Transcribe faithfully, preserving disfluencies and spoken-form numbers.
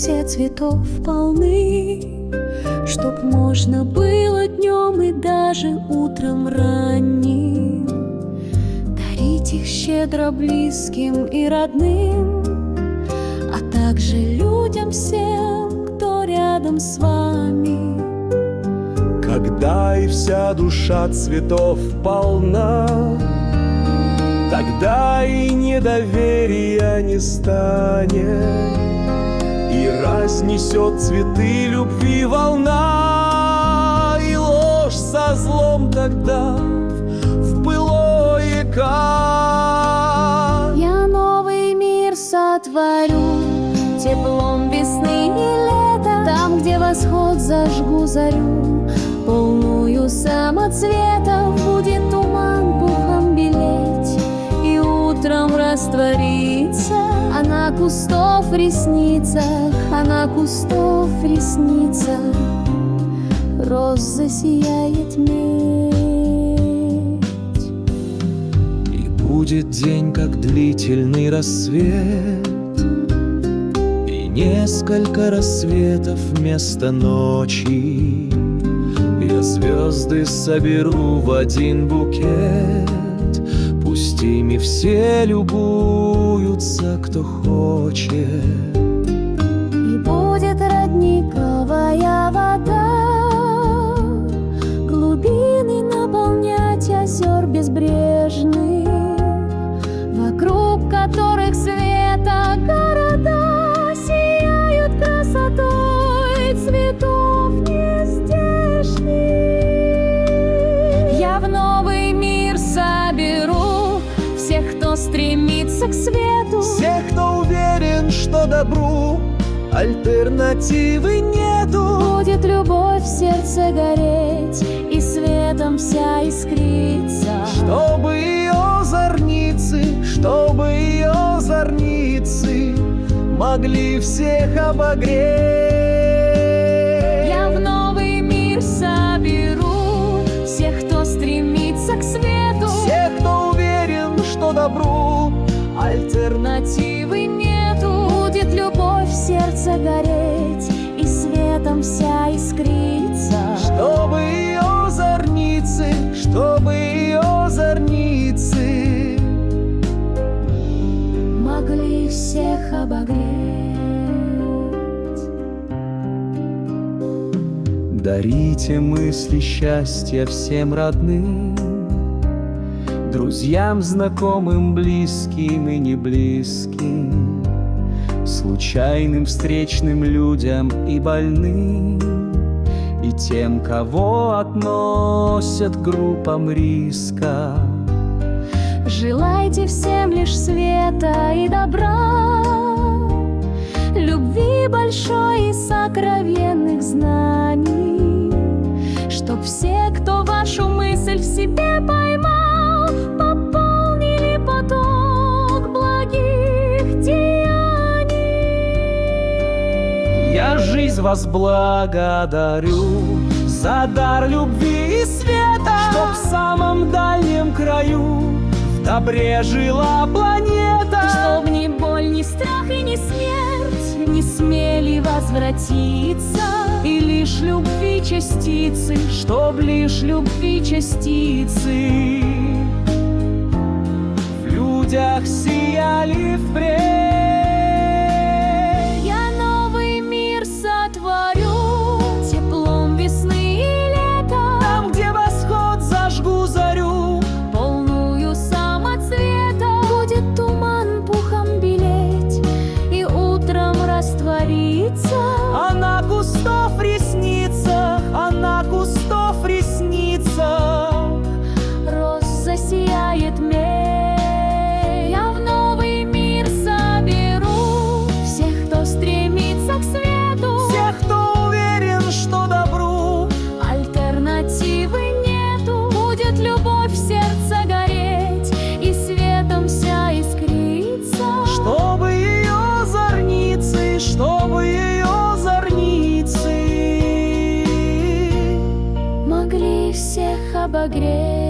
все цветов полны, чтоб можно было днем и даже утром ранним дарить их щедро близким и родным, а также людям всем, кто рядом с вами. Когда и вся душа цветов полна, тогда и недоверия не станет, и разнесет цветы любви волна, и ложь со злом тогда в былое канет. Я новый мир сотворю теплом весны и лета, там, где восход зажгу зарю, полную самоцветов. Будет туман пухом белеть и утром раствориться, а на кустов ресницах, а на кустов ресницах роз засияет медь. И будет день, как длительный рассвет, и несколько рассветов вместо ночи. Я звезды соберу в один букет, пусть ими все любуются, кто хочет. И будет родниковая вода глубины наполнять озер безбрежных, вокруг которых света города сияют красотой цветов нездешних. Я в новый мир соберу всех, кто стремится к свету, Всех, кто уверен, что добру альтернативы нету. будет любовь в сердце гореть и светом вся искриться, Чтобы ее зорницы, чтобы ее зорницы могли всех обогреть. Я в новый мир соберу всех, кто стремится к свету, Всех, кто уверен, что добру альтернативы нету. Будет любовь в сердце гореть и светом вся искриться, Чтобы ее зорницы, чтобы ее зорницы могли всех обогреть. Дарите мысли счастья всем родным, друзьям, знакомым, близким и неблизким, случайным встречным людям и больным, и тем, кого относят к группам риска. Желайте всем лишь света и добра, любви большой и сокровенных знаний, чтоб все, кто вашу мысль в себе поймал, пополнили поток благих деяний. Я жизнь вас благодарю за дар любви и света, чтоб в самом дальнем краю в добре жила планета, Чтоб ни боль, ни страх и ни смерть не смели возвратиться, и лишь любви частицы, чтоб лишь любви частицы в людях сияли впредь. я новый мир сотворю теплом весны и лета, Там, где восход зажгу зарю, полную самоцветов. Будет туман пухом белеть и утром раствориться, а на кустов ресницах, а на кустов ресницах роз засияет медь. Я в новый мир соберу всех, кто стремится к свету, всех, кто уверен, что добру альтернативы нету. Будет любовь в сердце гореть и светом вся искриться, чтобы ее зорницы, чтобы ее зорницы могли всех обогреть.